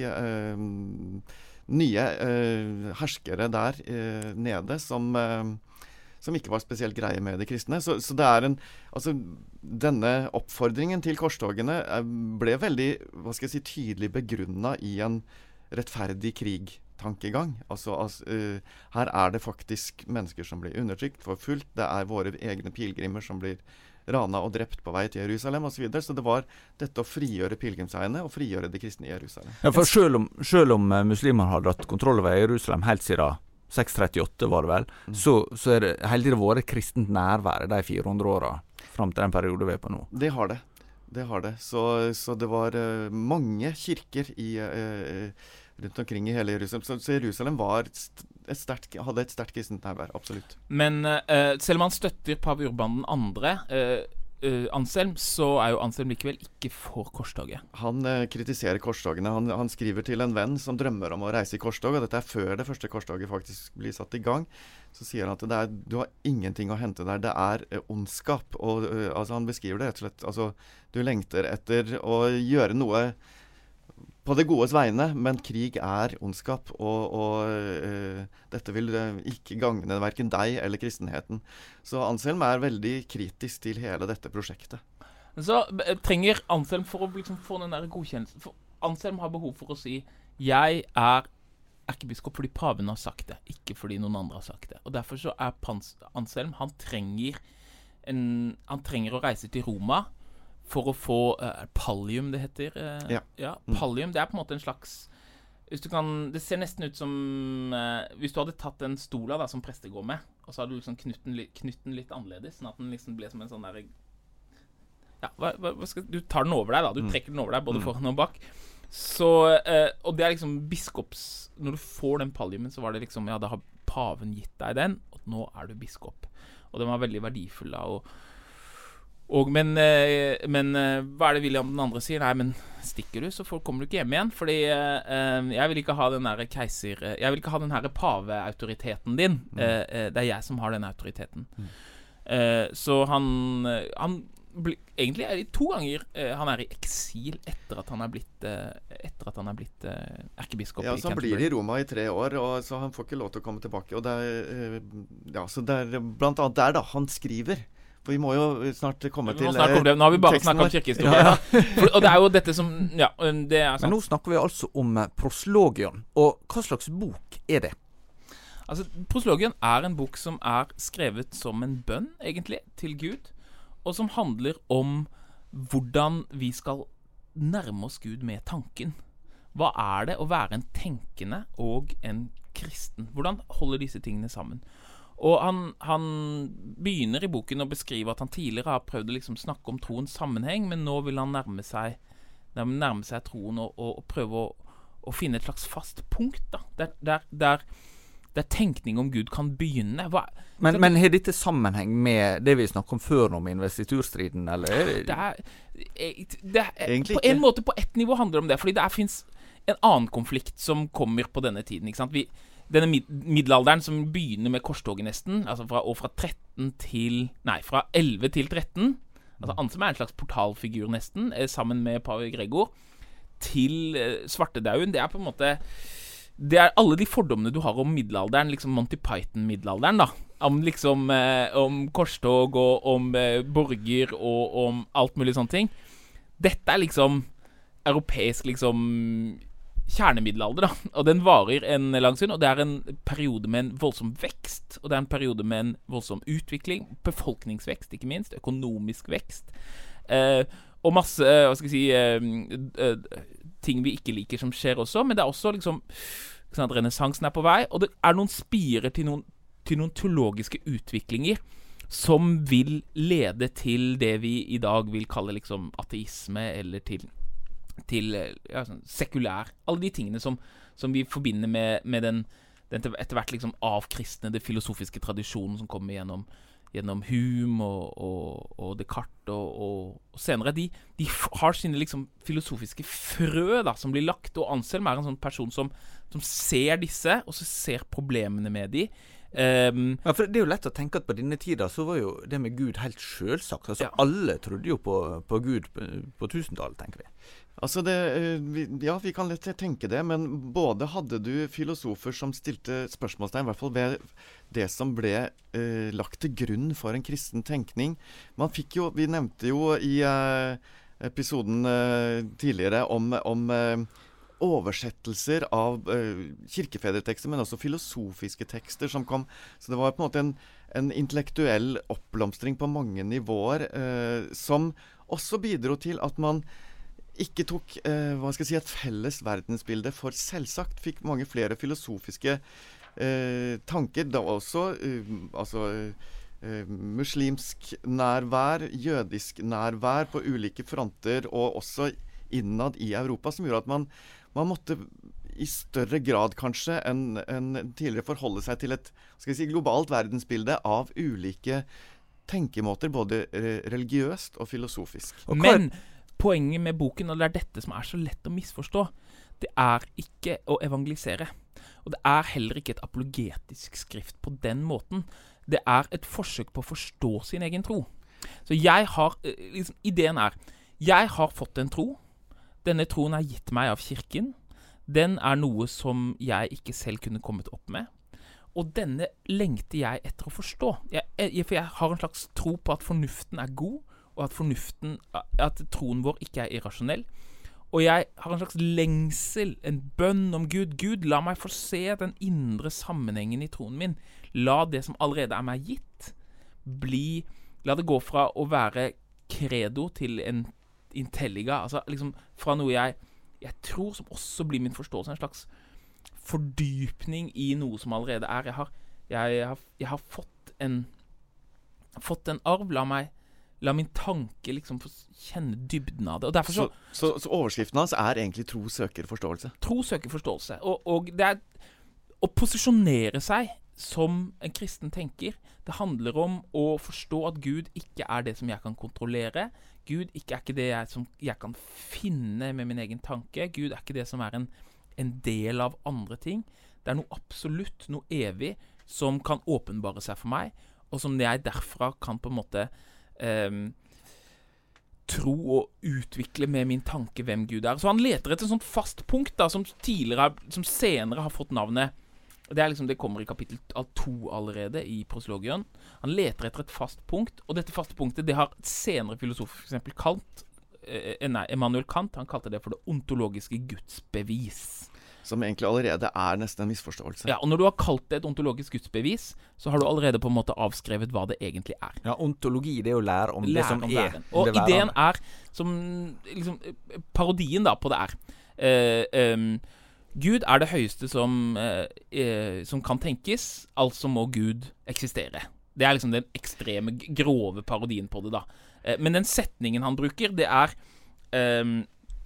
C: uh, nye uh, herskere der uh, nede som, uh, som ikke var spesielt greie med de kristne. Så, så det er en, altså denne oppfordringen til korstogene uh, ble veldig, hva skal jeg si, tydelig begrunnet i en rettferdig krig-tankegang. Altså, altså uh, her er det faktisk mennesker som blir undertrykt, forfulgt. Det er våre egne pilgrimer som blir rana og drept på vei til Jerusalem og så videre. Så det var dette å frigjøre pilgrimseierne og frigjøre de kristne i Jerusalem.
A: Ja, for selv om, selv om muslimer hadde hatt kontroll over Jerusalem helt siden seks trettiåtte var det vel, mm. så, så er det hele tiden vært kristent nærvær de fire hundre åra fram til den perioden vi er på nå.
C: Det har det. Det har det. Så, så det var uh, mange kirker i, uh, rundt omkring i hele Jerusalem. Så, så Jerusalem var st- et sterkt, hadde et sterkt kristent nærvær, absolutt.
B: Men uh, selv om han støtter pave Urban den andre, uh, uh, Anselm, så er jo Anselm likevel ikke for korstoget.
C: Han uh, kritiserer korstogene. Han, han skriver til en venn som drømmer om å reise i korstog, og dette er før det første korstoget faktisk blir satt i gang. Så sier han at det er, du har ingenting å hente der. Det er uh, ondskap. Og, uh, altså, han beskriver det rett og slett. Altså, du lengter etter å gjøre noe på det godes vegne, men krig er ondskap, og, og uh, dette vil uh, ikke gagne hverken deg eller kristenheten. Så Anselm er veldig kritisk til hele dette prosjektet.
B: Så uh, trenger Anselm for å liksom, få den der godkjennelsen. For Anselm har behov for å si, jeg er erkebiskop fordi paven har sagt det, ikke fordi noen andre har sagt det. Og derfor så er Pans- Anselm, han trenger, en, han trenger å reise til Roma, for å få uh, pallium, det heter. Uh,
C: ja.
B: ja. Pallium, det er på en måte en slags hvis du kan, det ser nesten ut som uh, hvis du hadde tatt en stola da, som prester går med, og så hadde du liksom knytt den, li- knytt den litt annerledes, sånn at den liksom ble som en sånn der ja, hva, hva, hva skal, du tar den over deg da, du
C: mm.
B: trekker den over deg både
C: mm.
B: foran og bak. Så, uh, og det er liksom biskops, når du får den palliumen, så var det liksom, ja, da har paven gitt deg den, og nå er du biskop. Og den var veldig verdifull da, og Og, men, eh, men eh, hva er det William den andre sier? Nei, men stikker du, så får, kommer du ikke hjem igjen. Fordi eh, jeg vil ikke ha den der keiser eh, Jeg vil ikke ha den her paveautoriteten din. Mm. Eh, det er jeg som har den autoriteten. Mm. Eh, så han, han bli, egentlig er det to ganger eh, han er i eksil etter at han er blitt eh, Etter at han er blitt eh, erkebiskop
C: ja,
B: i Canterbury.
C: Så han blir i Roma i tre år, og så han får ikke lov til å komme tilbake. Og det er, ja, så det er blant annet der da han skriver. For vi må jo snart komme til
B: Nå, snart det. Nå har vi bare snakket om kirkehistorie. Ja. For, og det er jo dette som ja, det er sant.
A: Men nå snakker vi altså om proslogion. Og hva slags bok er det?
B: Altså, proslogion er en bok som er skrevet som en bønn, egentlig, til Gud. Og som handler om hvordan vi skal nærme oss Gud med tanken. Hva er det å være en tenkende og en kristen? Hvordan holder disse tingene sammen? Og han, han begynner i boken å beskrive at han tidligere har prøvd å liksom snakke om troens sammenheng, men nå vil han nærme seg, nærme seg troen og, og, og prøve å, å finne et slags fast punkt da, der, der, der, der tenkning om Gud kan begynne. Hva,
A: men, men har dette sammenheng med det vi snakket om før om investiturstriden, eller?
B: Det er, det er på en måte på ett nivå handler det om det, fordi det er, finnes en annen konflikt som kommer på denne tiden, ikke sant? Vi Denne mid- middelalderen som begynner med korstoget nesten, altså fra, og fra tretten til, nei, fra elleve til tretten, altså Anselm er en slags portalfigur nesten, eh, sammen med pave Gregor, til eh, svartedauden. Det er på en måte, det er alle de fordommene du har om middelalderen, liksom Monty Python-middelalderen da, om liksom, eh, om korstog og om eh, borger og om alt mulig sånne ting. Dette er liksom europeisk liksom kjernemiddelalder da, og den varer en lang stund, og det er en periode med en voldsom vekst, og det er en periode med en voldsom utvikling, befolkningsvekst ikke minst, økonomisk vekst, eh, og masse, hva skal jeg si, eh, eh, ting vi ikke liker som skjer også, men det er også liksom, sånn at renessansen er på vei, og det er noen spirer til noen, til noen teologiske utviklinger, som vil lede til det vi i dag vil kalle liksom ateisme, eller til til ja, sånn, sekulær, alle de tingene som, som vi forbinder med, med den, den etter hvert liksom avkristnede filosofiske tradisjonen som kommer gjennom, gjennom Hume og, og, og Descartes og, og, og senere, de, de har sine liksom filosofiske frø da, som blir lagt, og Anselm er en sånn person som, som ser disse, og så ser problemene med de. Um,
A: ja, for det er jo lett å tenke at på denne tida så var jo det med Gud helt selvsagt. Altså
B: ja.
A: Alle trodde jo på, på Gud på, på tusentallet, tenker vi.
C: Altså det, ja, vi kan lett tenke det, men både hadde du filosofer som stilte spørsmålstegn, i hvert fall ved det som ble eh, lagt til grunn for en kristen tenkning. Man fikk jo, vi nevnte jo i eh, episoden eh, tidligere om, om eh, oversettelser av eh, kirkefedretekster, men også filosofiske tekster som kom. Så det var på en måte en, en intellektuell oppblomstring på mange nivåer, eh, som også bidro til at man ikke tok eh, hva skal jeg si, et felles verdensbilde for selvsagt, fikk mange flere filosofiske eh, tanker. Da også eh, altså, eh, muslimsk nærvær, jødisk nærvær på ulike fronter, og også innad i Europa, som gjorde at man, man måtte i større grad kanskje enn en tidligere forholde seg til et skal jeg si, globalt verdensbilde av ulike tenkemåter, både religiøst og filosofisk.
B: Og Men poenget med boken, og det er dette som er så lett å misforstå, det er ikke å evangelisere. Og det er heller ikke et apologetisk skrift på den måten. Det er et forsøk på å forstå sin egen tro. Så jeg har, liksom, ideen er, jeg har fått en tro. Denne troen er gitt meg av kirken. Den er noe som jeg ikke selv kunne kommet opp med. Og denne lengter jeg etter å forstå. Jeg, for jeg har en slags tro på at fornuften er god, og at fornuften, at troen vår ikke er irrasjonell. Og jeg har en slags lengsel, en bønn om Gud. Gud, la meg få se den indre sammenhengen i troen min. La det som allerede er meg gitt, bli, la det gå fra å være credo til en intelliga, altså liksom fra noe jeg, jeg tror som også blir min forståelse, en slags fordypning i noe som allerede er. Jeg har, jeg, jeg har, jeg har fått en, fått en arv, la meg La min tanke liksom få kjenne dybden av det. Og derfor så,
C: så, så, så overskriften hans er egentlig tro søker forståelse?
B: Tro søker forståelse. Og, og det er å posisjonere seg som en kristen tenker. Det handler om å forstå at Gud ikke er det som jeg kan kontrollere. Gud ikke er ikke det jeg, som jeg kan finne med min egen tanke. Gud er ikke det som er en, en del av andre ting. Det er noe absolutt, noe evig, som kan åpenbare seg for meg, og som jeg derfra kan på en måte Um, tro og utvikle med min tanke hvem Gud er. Så han leter etter et sånt fast punkt da, som, tidligere, som senere har fått navnet. Det, er liksom, det kommer i kapittel to allerede i Proslogion. Han leter etter et fast punkt, og dette faste punktet det har senere filosofer, for eksempel Kant, eh, nei, Emmanuel Kant, han kalte det for det ontologiske gudsbevis.
C: Som egentlig allerede er nesten en misforståelse.
B: Ja, og når du har kalt det et ontologisk gudsbevis, så har du allerede på en måte avskrevet hva det egentlig er.
A: Ja, ontologi, det er jo lære om lære det som om er.
B: Og det ideen er, som liksom, parodien da på det er, eh, um, Gud er det høyeste som, eh, som kan tenkes, altså må Gud eksistere. Det er liksom den ekstreme, grove parodien på det da. Eh, men den setningen han bruker, det er... Um,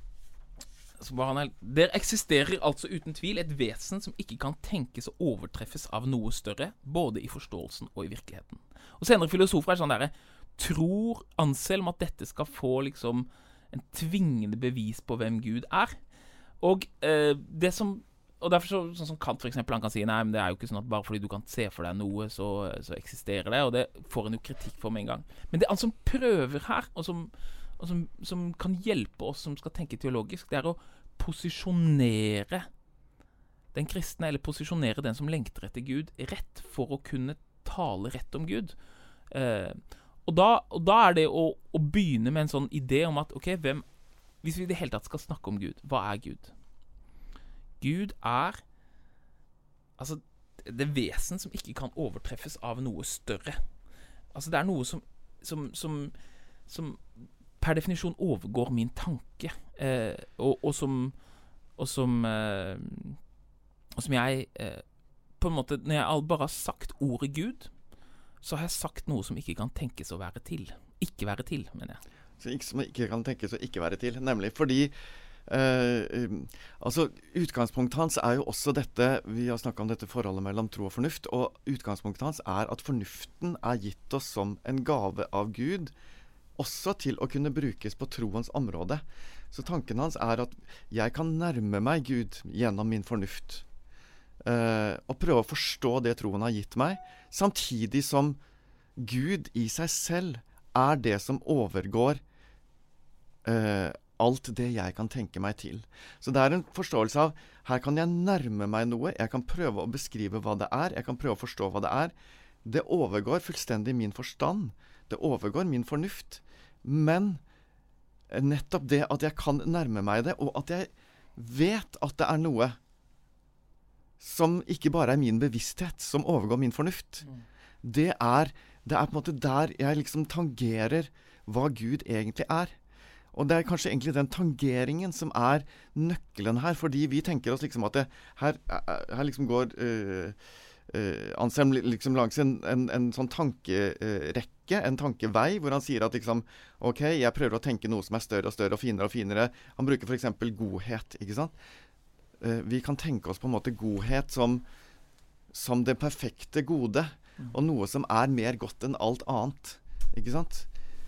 B: Der eksisterer altså uten tvil et vesen som ikke kan tenkes og overtreffes av noe større, både i forståelsen og i virkeligheten. Og senere filosofer er sånn der, tror Anselm at dette skal få liksom en tvingende bevis på hvem Gud er. Og eh, det som, og derfor så, sånn som Kant for eksempel, han kan si, nei, men det er jo ikke sånn at bare fordi du kan se for deg noe, så, så eksisterer det, og det får en jo kritikk for med en gang. Men det er han som prøver her, og som og som, som kan hjelpe oss som skal tenke teologisk, det er å posisjonere den kristne, eller posisjonere den som lengter etter Gud, rett for å kunne tale rett om Gud. Eh, og, da, og da er det å, å begynne med en sånn idé om at, ok, hvem, hvis vi i det hele tatt skal snakke om Gud, hva er Gud? Gud er altså det vesen som ikke kan overtreffes av noe større. Altså det er noe som som, som, som per definisjon overgår min tanke, eh, og, og som og som eh, og som jeg eh, på en måte, når jeg bare har sagt ordet Gud, så har jeg sagt noe som ikke kan tenkes å være til. Ikke være til, mener jeg.
C: Så ikke, som ikke kan tenkes å ikke være til, nemlig fordi Eh, altså, utgangspunktet hans er jo også dette, vi har snakket om dette forholdet mellom tro og fornuft, og utgangspunktet hans er at fornuften er gitt oss som en gave av Gud, også til å kunne brukes på troens område. Så tanken hans er at jeg kan nærme meg Gud gjennom min fornuft, eh, og prøve å forstå det troen har gitt meg, samtidig som Gud i seg selv er det som overgår eh, alt det jeg kan tenke meg til. Så det er en forståelse av, her kan jeg nærme meg noe, jeg kan prøve å beskrive hva det er, jeg kan prøve å forstå hva det er. Det overgår fullstendig min forstand, det overgår min fornuft, men nettopp det at jeg kan nærme meg det, og at jeg vet at det er noe som ikke bare er min bevissthet, som overgår min fornuft. Mm. Det er, det er på en måte der jeg liksom tangerer hva Gud egentlig er. Og det er kanskje egentlig den tangeringen som er nøkkelen her, fordi vi tenker oss liksom at det her, her liksom går uh, uh, Anselm liksom langs en, en, en sånn tankerekke, en tankevei, hvor han sier at liksom, ok, jeg prøver å tenke noe som er større og større og finere og finere. Han bruker for eksempel godhet, ikke sant? Uh, vi kan tenke oss på en måte godhet som, som det perfekte gode, mm. og noe som er mer godt enn alt annet, ikke sant?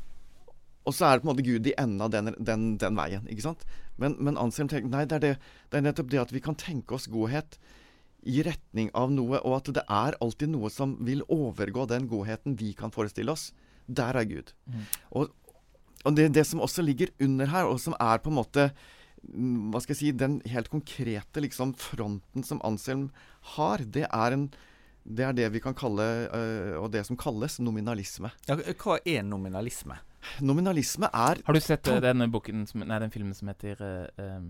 C: Og så er det på en måte Gud i enden av den, den, den veien, ikke sant? Men, men Anselm tenker, nei, det er, det, det er nettopp det at vi kan tenke oss godhet i retning av noe, og at det er alltid noe som vil overgå den godheten vi kan forestille oss. Der er Gud. Mm. Og, og det, det som også ligger under her, og som er på en måte, hva skal jeg si, den helt konkrete liksom, fronten som Anselm har, det er en det er det vi kan kalle, uh, og det som kalles nominalisme.
A: Ja, hva er nominalisme?
C: Nominalisme er...
B: Har du sett uh, denne boken, som, nei, den filmen som heter uh,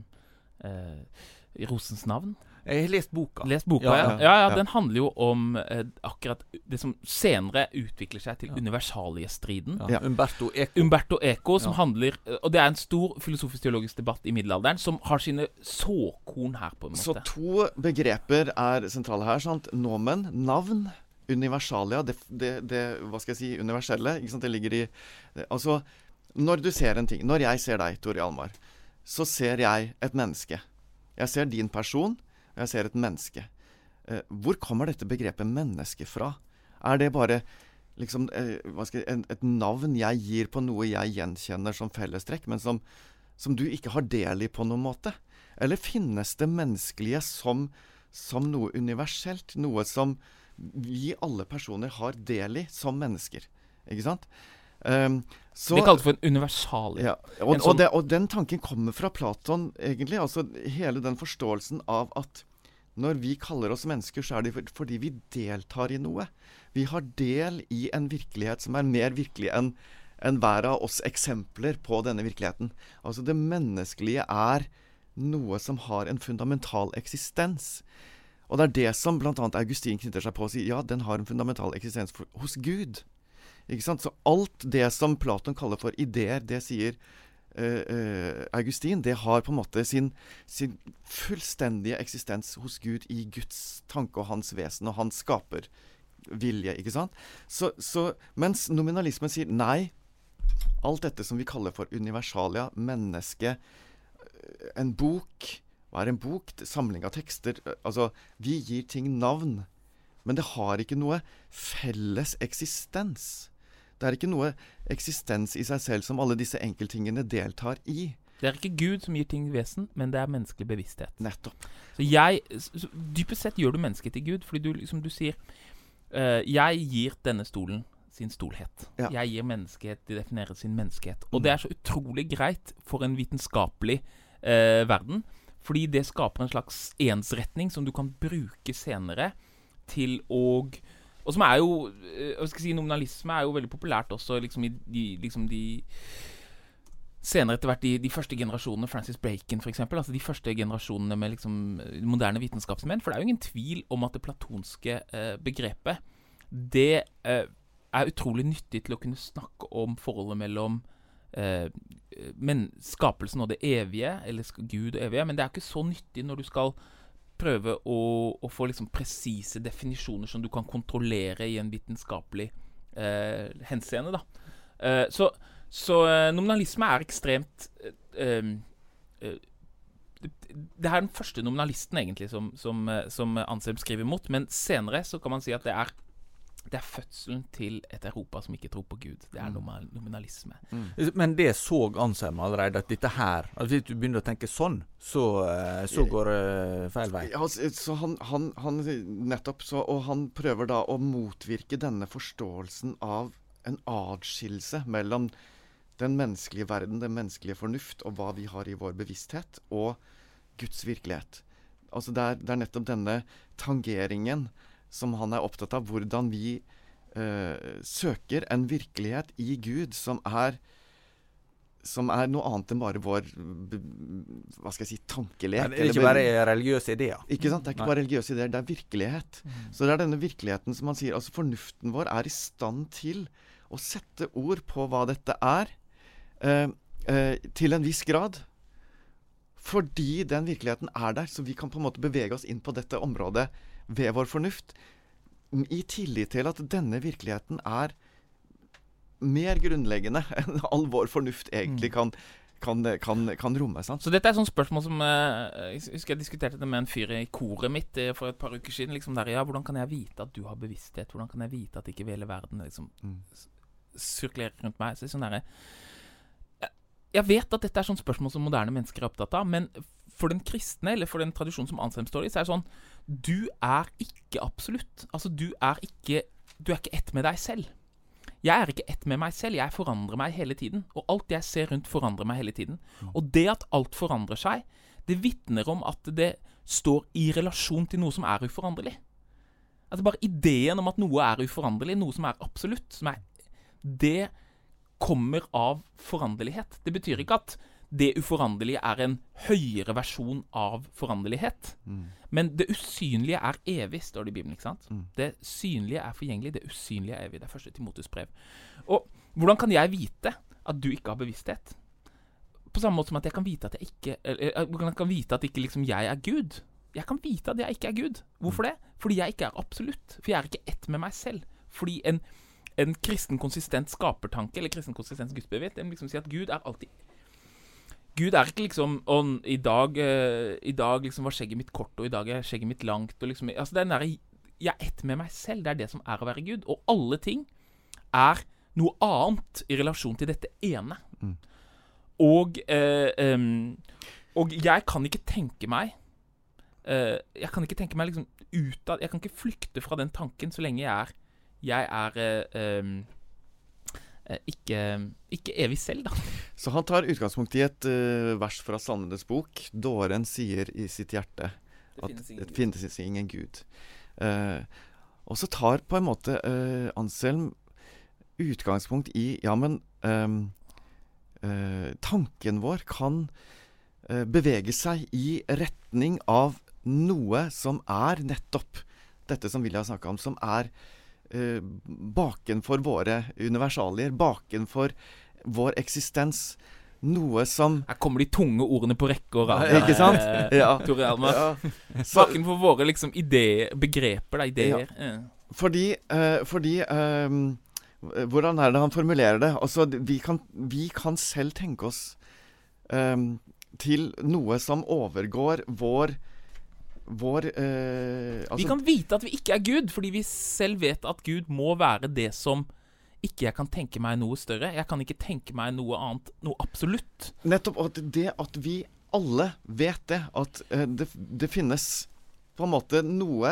B: uh, Rosens navn?
A: Jeg har lest boka.
B: Lest boka, ja. Ja, ja, ja, den handler jo om uh, akkurat det som senere utvikler seg til ja. universaliestriden.
A: Ja. Umberto Eco.
B: Umberto Eco, som
A: ja. handler...
B: Og det er en stor filosofisk-teologisk debatt i middelalderen, som har sine såkorn her, på en måte.
C: Så to begreper er sentrale her, sant? Nomen, navn, universalia, det, det, det, hva skal jeg si, universelle, ikke sant? Det ligger i... Det, altså, når du ser en ting, når jeg ser deg, Tore Hjalmar, så ser jeg et menneske. Jeg ser din person, jeg ser et menneske. Eh, hvor kommer dette begrepet menneske fra? Er det bare liksom, eh, hva skal jeg, en, et navn jeg gir på noe jeg gjenkjenner som fellestrekk, men som, som du ikke har del i på noen måte? Eller finnes det menneskelige som, som noe universelt? Noe som vi alle personer har del i som mennesker? Ikke sant? Um, så,
B: det kalles for en universalie.
C: Ja, og,
B: en sånn,
C: og, det, og den tanken kommer fra Platon, egentlig. Altså hele den forståelsen av at når vi kaller oss mennesker, så er det fordi vi deltar i noe. Vi har del i en virkelighet som er mer virkelig enn enn hver av oss eksempler på denne virkeligheten. Altså det menneskelige er noe som har en fundamental eksistens. Og det er det som blant annet Augustin knytter seg på og sier, ja, den har en fundamental eksistens for, hos Gud. Ikke sant? Så alt det som Platon kaller for ideer, det sier uh, uh, Augustin, det har på en måte sin, sin fullstendige eksistens hos Gud i Guds tanke og hans vesen, og hans skaper vilje, ikke sant? Så, så, mens nominalismen sier, nei, alt dette som vi kaller for universalia, menneske, en bok, hva er en bok? Samling av tekster, altså, vi gir ting navn, men det har ikke noe felles eksistens. Det er ikke noe eksistens i seg selv som alle disse enkelttingene deltar i.
B: Det er ikke Gud som gir ting vesen, men det er menneskelig bevissthet.
C: Nettopp.
B: Så jeg, så dypest sett gjør du mennesket til Gud, fordi du, liksom du sier, uh, jeg gir denne stolen sin stolhet. Ja. Jeg gir menneskehet, de definerer sin menneskehet. Og mm. det er så utrolig greit for en vitenskapelig uh, verden, fordi det skaper en slags ensretning som du kan bruke senere til å... Og som er jo, hva skal jeg si, nominalisme er jo veldig populært også liksom i de, liksom de senere etter hvert de, de første generasjonene, Francis Bacon for eksempel, altså de første generasjonene med liksom moderne vitenskapsmenn, for det er jo ingen tvil om at det platonske eh, begrepet, det eh, er utrolig nyttig til å kunne snakke om forholdet mellom eh, men, skapelsen og det evige, eller Gud og evige, men det er ikke så nyttig når du skal prøve å, å få liksom presise definisjoner som du kan kontrollere i en vitenskapelig eh, henseende da. Eh, så så eh, nominalisme er ekstremt eh, eh, det, det er den første nominalisten egentlig som, som, som Anselm skriver mot, men senere så kan man si at det er det er fødselen til et Europa som ikke tror på Gud. Det er nominal, nominalisme.
A: Mm. Men det så Anselm allerede, at dette her, at hvis du begynner å tenke sånn, så, så går det feil vei.
C: Ja, så han, han, han nettopp, så, og han prøver da å motvirke denne forståelsen av en adskillelse mellom den menneskelige verden, den menneskelige fornuft, og hva vi har i vår bevissthet, og Guds virkelighet. Altså det er, det er nettopp denne tangeringen som han er opptatt av, hvordan vi eh, søker en virkelighet i Gud som er, som er noe annet enn bare vår, hva skal jeg si, tankelek.
A: Ja, det er ikke bare religiøse ideer.
C: Ikke sant? Det er ikke Nei. bare religiøse ideer, det er virkelighet. Mm. Så det er denne virkeligheten som han sier, altså fornuften vår er i stand til å sette ord på hva dette er, eh, eh, til en viss grad. Fordi den virkeligheten er der, så vi kan på en måte bevege oss inn på dette området ved vår fornuft, i tillit til at denne virkeligheten er mer grunnleggende enn all vår fornuft egentlig kan, kan, kan, kan romme. Sant?
B: Så dette er et sånt spørsmål som uh, jeg husker jeg diskuterte det med en fyr i koret mitt uh, for et par uker siden. Liksom der, ja, hvordan kan jeg vite at du har bevissthet? Hvordan kan jeg vite at ikke hele verden liksom, mm. sirkulerer rundt meg? Så det er sånn der, jeg, jeg vet at dette er sånn spørsmål som moderne mennesker er opptatt av, men for den kristne, eller for den tradisjonen som Anselm står i, så er det sånn, du er ikke absolutt. Altså, du er ikke, du er ikke ett med deg selv. Jeg er ikke ett med meg selv, jeg forandrer meg hele tiden. Og alt jeg ser rundt forandrer meg hele tiden. Og det at alt forandrer seg, det vitner om at det står i relasjon til noe som er uforanderlig. Altså bare ideen om at noe er uforanderlig, noe som er absolutt, som er, det kommer av foranderlighet. Det betyr ikke at det uforanderlige er en høyere versjon av foranderlighet. Mm. Men det usynlige er evig, står det i Bibelen, ikke sant? Mm. Det synlige er forgjengelig, det usynlige er evig. Det er første Timotheus brev. Og hvordan kan jeg vite at du ikke har bevissthet? På samme måte som at jeg kan vite at jeg ikke, eller, jeg kan vite at ikke liksom jeg er Gud. Jeg kan vite at jeg ikke er Gud. Hvorfor det? Fordi jeg ikke er absolutt. For jeg er ikke ett med meg selv. Fordi en, en kristen konsistent skapertanke, eller kristen konsistent gudsbevissthet, den liksom sier at Gud er alltid Gud er ikke liksom og i dag, uh, i dag liksom var skjegget mitt kort, og i dag er skjegget mitt langt. Og liksom, altså det er der, jeg er ett med meg selv. Det er det som er å være Gud. Og alle ting er noe annet i relasjon til dette ene. Mm. Og, uh, um, og jeg kan ikke tenke meg uh, Jeg kan ikke tenke meg liksom ut av Jeg kan ikke flykte fra den tanken så lenge jeg er Jeg er uh, um, Ikke, ikke evig selv, da.
C: Så han tar utgangspunkt i et uh, vers fra Salmenes bok. Dåren sier i sitt hjerte at det finnes ingen, ingen Gud. Uh, og så tar på en måte uh, Anselm utgangspunkt i ja, men um, uh, tanken vår kan uh, bevege seg i retning av noe som er nettopp dette som Vilja snakket om, som er Uh, baken for våre universalier, baken for vår eksistens, noe som
B: Her kommer de tunge ordene på rekker av,
C: ikke sant? Ja.
B: Tore Almar. Ja. Baken for våre liksom ideer, begreper, da, ideer. Ja.
C: Ja. Fordi, uh, fordi um, hvordan er det han formulerer det? Altså, vi kan, vi kan selv tenke oss um, til noe som overgår vår Vår, eh, altså
B: vi kan vite at vi ikke er Gud, fordi vi selv vet at Gud må være det som ikke jeg kan tenke meg noe større. Jeg kan ikke tenke meg noe annet, noe absolutt.
C: Nettopp, at det at vi alle vet det, at eh, det, det finnes på en måte noe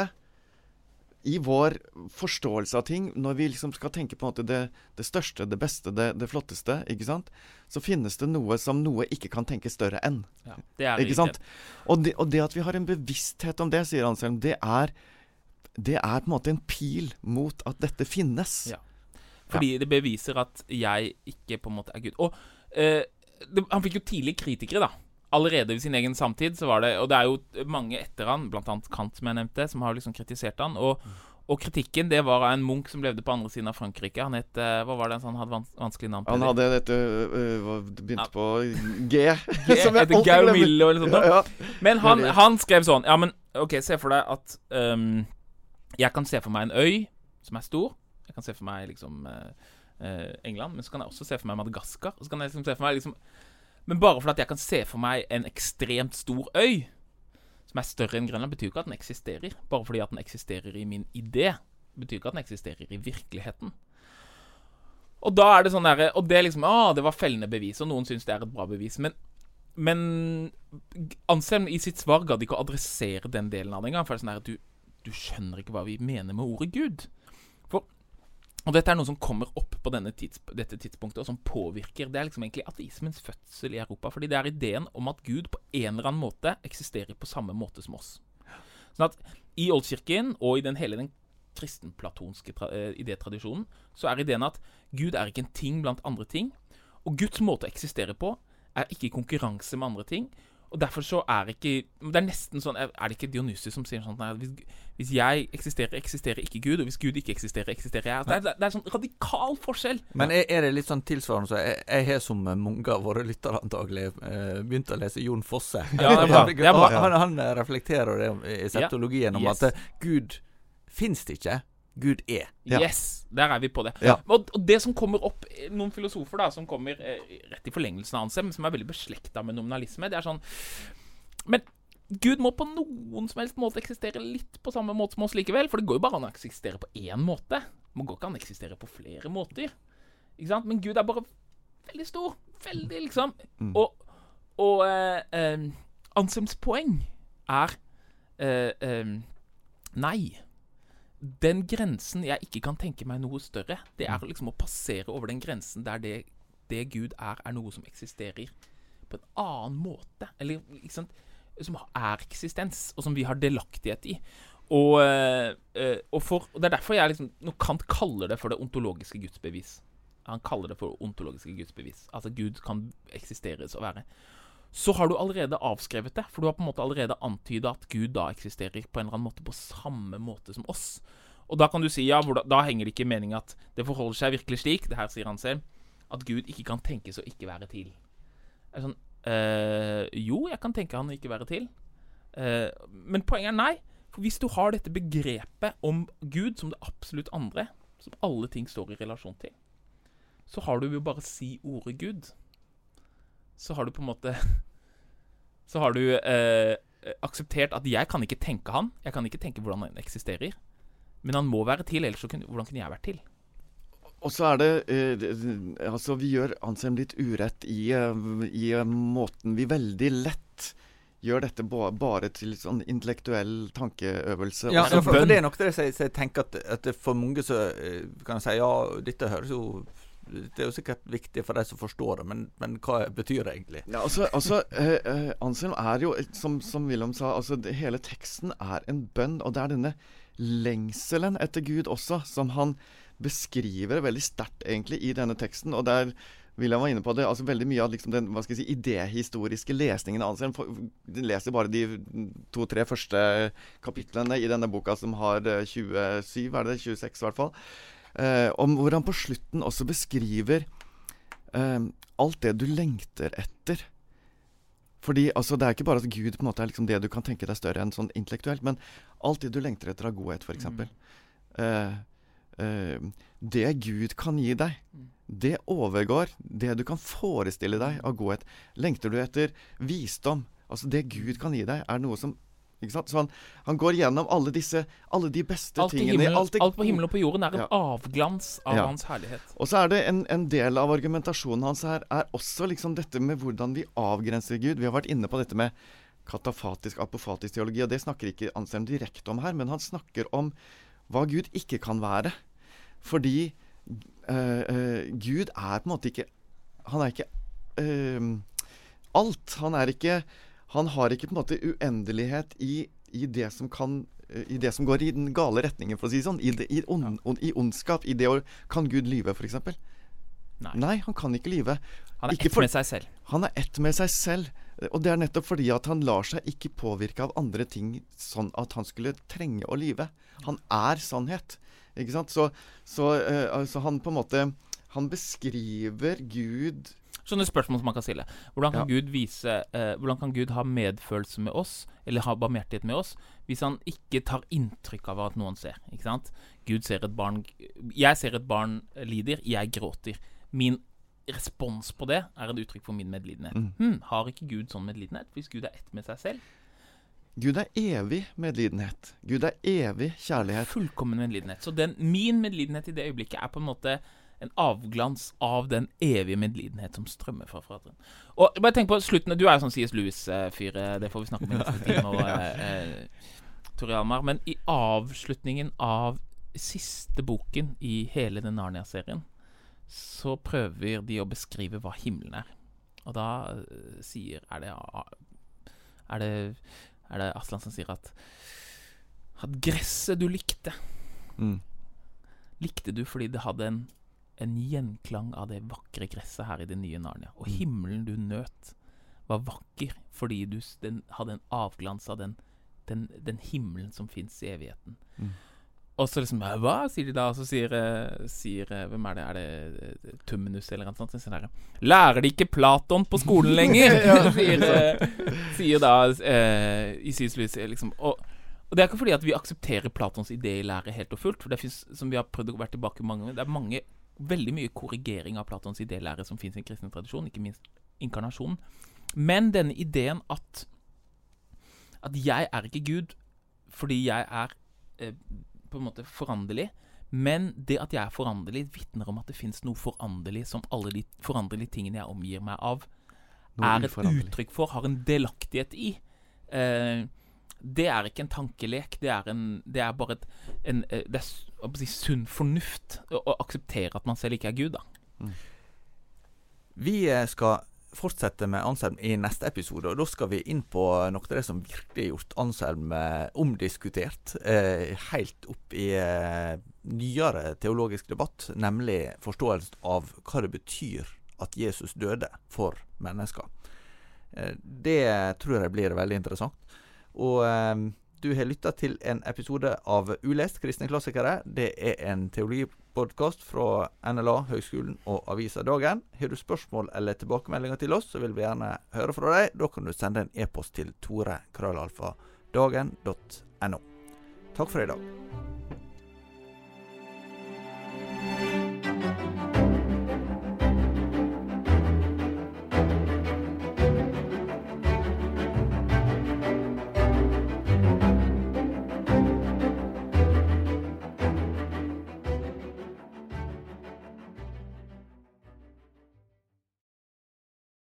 C: i vår forståelse av ting, når vi liksom skal tenke på en måte det, det største, det beste, det, det flotteste, ikke sant? Så finnes det noe som noe ikke kan tenke større enn.
B: Ja, det er
C: ikke sant? Og det, og det at vi har en bevissthet om det, sier Anselm, det er, det er på en måte en pil mot at dette finnes.
B: Ja. Fordi ja. Det beviser at jeg ikke på en måte er Gud. Og eh, det, han fikk jo tidlig kritikere, da. Allerede ved sin egen samtid så var det, og det er jo mange etter han, blant annet Kant som jeg nevnte, som har liksom kritisert han, og, og kritikken det var av en munk som levde på andre siden av Frankrike. Han het, hva var det han hadde vans vanskelig navn på?
C: Han hadde dette, uh, begynte ja. på G,
B: G som jeg alltid glemmer. Eller sånt, ja, ja. Men han, han skrev sånn, ja men, ok, se for deg at um, jeg kan se for meg en øy som er stor, jeg kan se for meg liksom uh, uh, England, men så kan jeg også se for meg Madagaskar, og så kan jeg liksom se for meg liksom Men bare fordi at jeg kan se for meg en ekstremt stor øy, som er større enn Grønland, betyr ikke at den eksisterer. Bare fordi at den eksisterer i min idé, betyr ikke at den eksisterer i virkeligheten. Og da er det sånn der, og det er liksom, ah, det var fellende bevis, og noen synes det er et bra bevis, men, men Anselm i sitt svar gadd ikke å adressere den delen av det en gang, for det er sånn der, du, du skjønner ikke hva vi mener med ordet Gud. For, og dette er noe som kommer opp på denne tids, dette tidspunktet, og som påvirker, det er liksom egentlig ateismens fødsel i Europa, fordi det er ideen om at Gud på en eller annen måte eksisterer på samme måte som oss. Sånn at i Oldkirken, og i den hele den kristenplatonske tra- uh, idétradisjonen, så er ideen at Gud er ikke en ting blant andre ting, og Guds måte å eksistere på er ikke i konkurranse med andre ting, og derfor så er ikke, det er nesten sånn, er det ikke Dionysus som sier sånn, at hvis, hvis jeg eksisterer, eksisterer ikke Gud, og hvis Gud ikke eksisterer, eksisterer jeg. Det er, det er en sånn radikal forskjell.
A: Men er, er det litt sånn tilsvarende, så jeg, jeg har som mange av våre lyttere antagelig eh, begynt å lese Jon Fosse.
B: Ja, det er bra. Det er bra.
A: Han, han reflekterer det i septologien om
B: Yes.
A: at Gud finnes det ikke, Gud er.
C: Ja.
B: Yes, der er vi på det.
C: Ja.
B: Og, og det som kommer opp, noen filosofer da, som kommer eh, rett i forlengelsen av Anselm, som er veldig beslektet med nominalisme, det er sånn, men Gud må på noen som helst måte eksistere litt på samme måte som oss likevel, for det går jo bare an å eksistere på én måte. Man går ikke an å eksistere på flere måter. Ikke sant? Men Gud er bare veldig stor, veldig liksom.
C: Mm.
B: Og, og eh, eh, Anselms poeng er eh, eh, nei. Den grensen jeg ikke kan tenke meg noe større, det er liksom å passere over den grensen der det, det Gud er, er noe som eksisterer på en annen måte, eller liksom, som er eksistens, og som vi har delaktighet i. Og, øh, og, for, og det er derfor jeg liksom, når Kant kaller det for det ontologiske gudsbevis. Han kaller det for ontologiske gudsbevis. Altså Gud kan eksisteres og være. Så har du allerede avskrevet det, for du har på en måte allerede antydet at Gud da eksisterer på en eller annen måte på samme måte som oss. Og da kan du si, ja, hvor da, da henger det ikke mening at det forholder seg virkelig slik, det her sier han selv, at Gud ikke kan tenkes å ikke være til. Er sånn, øh, jo, jeg kan tenke han å ikke være til. Uh, men poenget er nei, for hvis du har dette begrepet om Gud som det absolutt andre, som alle ting står i relasjon til, så har du jo bare si ordet Gud. Så har du på en måte så har du eh, akseptert at jeg kan ikke tenke han, jeg kan ikke tenke hvordan han eksisterer, men han må være til, ellers så kunne, hvordan kunne jeg vært til?
C: Og så er det, eh, det altså vi gjør Anselm litt urett i, i måten vi veldig lett gjør dette ba, bare til sånn intellektuell tankeøvelse.
A: Ja,
C: og
A: for, for det er nok det jeg, jeg tenker at, at for mange så kan jeg si, ja, dette høres jo det er jo sikkert viktig for deg som forstår det, men, men hva betyr det egentlig?
C: Ja, altså, altså eh, eh, Anselm er jo, som, som Wilhelm sa, altså det, hele teksten er en bønn, og det er denne lengselen etter Gud også, som han beskriver veldig sterkt egentlig i denne teksten, og der Wilhelm var inne på det, altså veldig mye av liksom den, hva skal jeg si, idéhistoriske lesningen av Anselm. De leser bare de to-tre første kapitlene i denne boka som har tjuesyv, er det tjueseks i hvert fall, Uh, om hvor han på slutten også beskriver uh, alt det du lengter etter. Fordi altså, det er ikke bare at Gud på en måte er liksom det du kan tenke deg større enn sånn intellektuelt, men alt det du lengter etter av godhet, for eksempel. Mm. Uh, uh, det Gud kan gi deg, det overgår det du kan forestille deg av godhet. Lengter du etter visdom, altså det Gud kan gi deg, er noe som ikke sant? Så han, han går gjennom alle disse alle de beste
B: alt
C: tingene
B: himmel,
C: alt, det,
B: alt på himmelen og på jorden er en
C: ja.
B: avglans av
C: ja.
B: hans herlighet.
C: Og så er det en, en del av argumentasjonen hans her er også liksom dette med hvordan vi avgrenser Gud. Vi har vært inne på dette med katafatisk, apofatisk teologi, og det snakker ikke Anselm direkte om her, men han snakker om hva Gud ikke kan være. Fordi øh, øh, Gud er på en måte ikke han er ikke øh, alt. Han er ikke Han har ikke på en måte uendelighet i, i det som kan i det som går i den gale retningen, for å si sånn. I, det, i, on, on, i ondskap. I det å Kan Gud lyve, for eksempel?
B: Nei.
C: Nei, han kan ikke lyve.
B: Han er
C: ikke
B: ett
C: for,
B: med seg selv.
C: Han er ett med seg selv. Og det er nettopp fordi at han lar seg ikke påvirke av andre ting sånn at han skulle trenge å lyve. Han er sannhet. Ikke sant? Så, så uh, altså han på en måte Han beskriver Gud.
B: Sånne spørsmål som man kan stille. Hvordan kan,
C: Ja.
B: Gud vise, eh, hvordan kan Gud ha medfølelse med oss, eller ha barmhjertighet med oss, hvis han ikke tar inntrykk av at noen ser? Ikke sant? Gud ser et barn Jeg ser et barn lider, jeg gråter. Min respons på det er en uttrykk for min medlidenhet.
A: Mm.
B: Hm, har ikke Gud sånn medlidenhet? Hvis Gud er ett med seg selv?
C: Gud er evig medlidenhet. Gud er evig kjærlighet.
B: Fullkommen medlidenhet. Så den, min medlidenhet i det øyeblikket er på en måte en avglans av den evige medlidenhet som strømmer fra Faderen. Og bare tenk på slutten. Du er jo sånn C S Lewis-fyr, det får vi snakke om i neste time, og, eh, Tor Hjalmar. Men i avslutningen av siste boken i hele den Narnia-serien, så prøver de å beskrive hva himmelen er. Og da uh, sier, er det, er det er det Aslan som sier at at gresset du likte
A: Mm.
B: likte du fordi det hadde en, en gjenklang av det vakre gresset her i det nye Narnia. Og himmelen du nøt var vakker fordi du, den hadde en avglans av den, den, den himmelen som finnes i evigheten.
A: Mm.
B: Og så liksom, hva sier de da? Og så sier, sier hvem er det? Er det Tumminus eller noe sånt? Så sier de, lærer de ikke Platon på skolen lenger? sier, sier da eh, i C S Lewis liksom. Og, og det er ikke fordi at vi aksepterer Platons idélære helt og fullt, for det finnes, som vi har prøvd å være tilbake mange ganger, det er mange, veldig mye korrigering av Platons idélære som finnes i en kristen tradisjon, ikke minst inkarnasjonen. Men denne ideen at at jeg er ikke Gud fordi jeg er eh, på en måte foranderlig, men det at jeg er foranderlig vitner om at det finnes noe foranderlig som alle de foranderlige tingene jeg omgir meg av
C: Noe
B: er et
C: uforanderlig.
B: uttrykk for, har en delaktighet i. Eh, det er ikke en tankelek, det er, en, det er bare et, en, eh, det er s- å si, sunn fornuft å, å akseptere at man selv ikke er Gud da.
A: Vi eh, skal fortsette med Anselm i neste episode, og da skal vi inn på noe av det som virkelig har gjort Anselm eh, omdiskutert, eh, helt opp i eh, nyere teologisk debatt, nemlig forståelsen av hva det betyr at Jesus døde for mennesker. Eh, det tror jeg blir veldig interessant. Og eh, du har lyttet til en episode av Ulest kristne klassikere. Det er en teologipodcast fra N L A, Høgskolen og Avisa Dagen. Har du spørsmål eller tilbakemeldinger til oss, så vil vi gjerne høre fra deg. Da kan du sende en e-post til tore krøllalfa dagen punktum no. Takk for i dag.